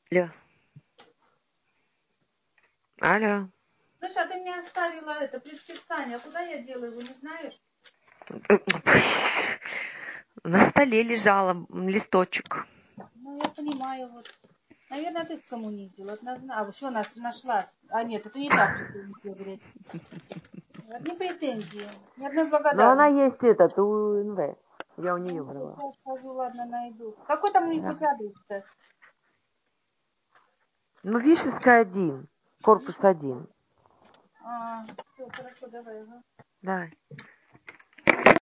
Алло. Алло. Слушай, а ты мне оставила это предписание. А куда я делаю, его не знаешь? На столе лежал листочек. Ну, я понимаю, вот. Наверное, ты скоммуниздила. А, еще нашла. А, нет, это не та претензия, говорит. Одни претензии. Ни одной Но она благодарности. есть этот у НВ. Я у нее Ну, брала. сейчас скажу, ладно, найду. Какой там у них Да. хоть адрес-то? Ну, Вишенская 1. Корпус 1. Все, хорошо, давай. Ага. Давай.